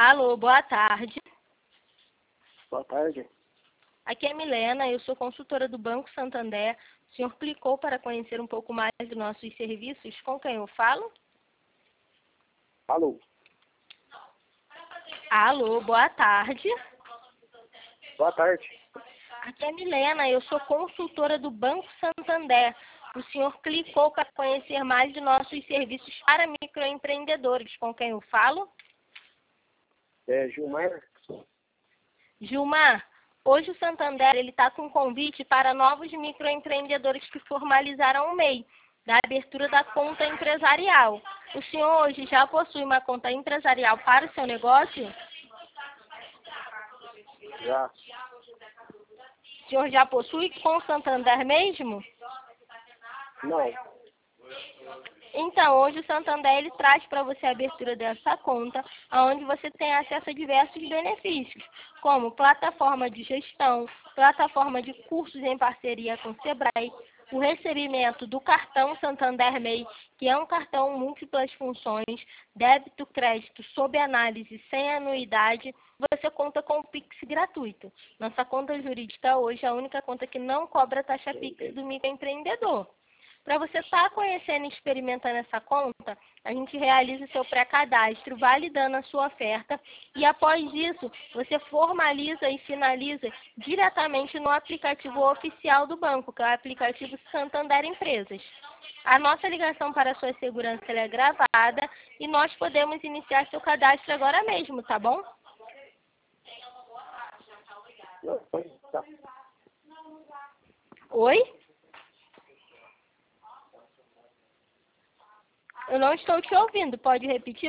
Alô, boa tarde. Boa tarde. Aqui é Milena, eu sou consultora do Banco Santander. O senhor clicou para conhecer um pouco mais dos nossos serviços. Com quem eu falo? Alô. Alô, boa tarde. Boa tarde. Aqui é Milena, eu sou consultora do Banco Santander. O senhor clicou para conhecer mais de nossos serviços para microempreendedores. Com quem eu falo? Gilmar. Gilmar, hoje o Santander está com um convite para novos microempreendedores que formalizaram o MEI, da abertura da conta empresarial. O senhor hoje já possui uma conta empresarial para o seu negócio? Já. O senhor já possui com o Santander mesmo? Não. Então, hoje o Santander ele traz para você a abertura dessa conta, onde você tem acesso a diversos benefícios, como plataforma de gestão, plataforma de cursos em parceria com o Sebrae, o recebimento do cartão Santander MEI, que é um cartão múltiplas funções, débito, crédito, sob análise, sem anuidade. Você conta com o Pix gratuito. Nossa conta jurídica hoje é a única conta que não cobra taxa Pix do microempreendedor. Para você estar conhecendo e experimentando essa conta, a gente realiza o seu pré-cadastro, validando a sua oferta, e após isso, você formaliza e finaliza diretamente no aplicativo oficial do banco, que é o aplicativo Santander Empresas. A nossa ligação para a sua segurança é gravada e nós podemos iniciar seu cadastro agora mesmo, tá bom? Não, tá. Oi? Eu não estou te ouvindo, pode repetir?